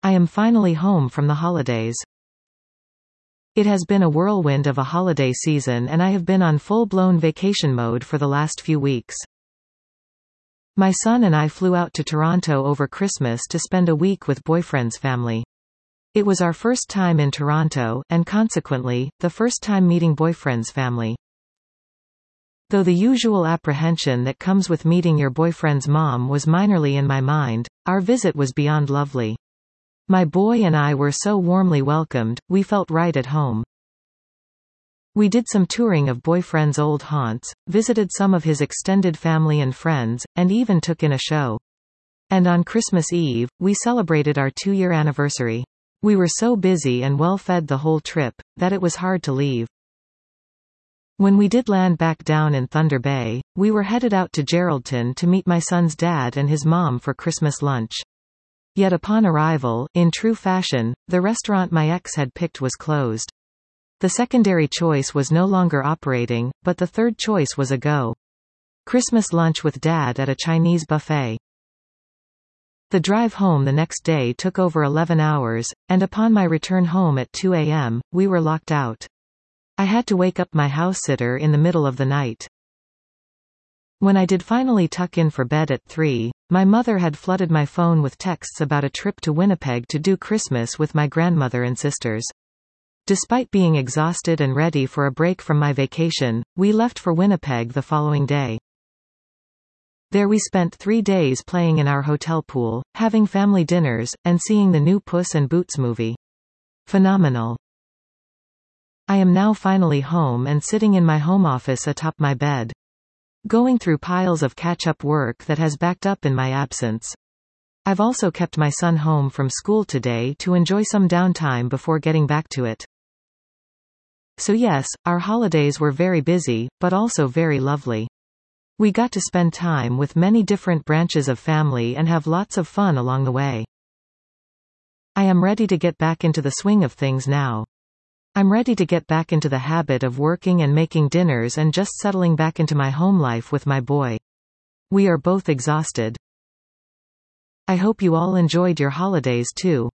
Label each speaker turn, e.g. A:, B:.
A: I am finally home from the holidays. It has been a whirlwind of a holiday season and I have been on full-blown vacation mode for the last few weeks. My son and I flew out to Toronto over Christmas to spend a week with boyfriend's family. It was our first time in Toronto, and consequently, the first time meeting boyfriend's family. Though the usual apprehension that comes with meeting your boyfriend's mom was minorly in my mind, our visit was beyond lovely. My boy and I were so warmly welcomed, we felt right at home. We did some touring of boyfriend's old haunts, visited some of his extended family and friends, and even took in a show. And on Christmas Eve, we celebrated our 2-year anniversary. We were so busy and well-fed the whole trip, that it was hard to leave. When we did land back down in Thunder Bay, we were headed out to Geraldton to meet my son's dad and his mom for Christmas lunch. Yet upon arrival, in true fashion, the restaurant my ex had picked was closed. The secondary choice was no longer operating, but the third choice was a go. Christmas lunch with Dad at a Chinese buffet. The drive home the next day took over 11 hours, and upon my return home at 2 a.m., we were locked out. I had to wake up my house sitter in the middle of the night. When I did finally tuck in for bed at 3, my mother had flooded my phone with texts about a trip to Winnipeg to do Christmas with my grandmother and sisters. Despite being exhausted and ready for a break from my vacation, we left for Winnipeg the following day. There we spent 3 days playing in our hotel pool, having family dinners, and seeing the new Puss in Boots movie. Phenomenal. I am now finally home and sitting in my home office atop my bed, going through piles of catch-up work that has backed up in my absence. I've also kept my son home from school today to enjoy some downtime before getting back to it. So yes, our holidays were very busy, but also very lovely. We got to spend time with many different branches of family and have lots of fun along the way. I am ready to get back into the swing of things now. I'm ready to get back into the habit of working and making dinners and just settling back into my home life with my boy. We are both exhausted. I hope you all enjoyed your holidays too.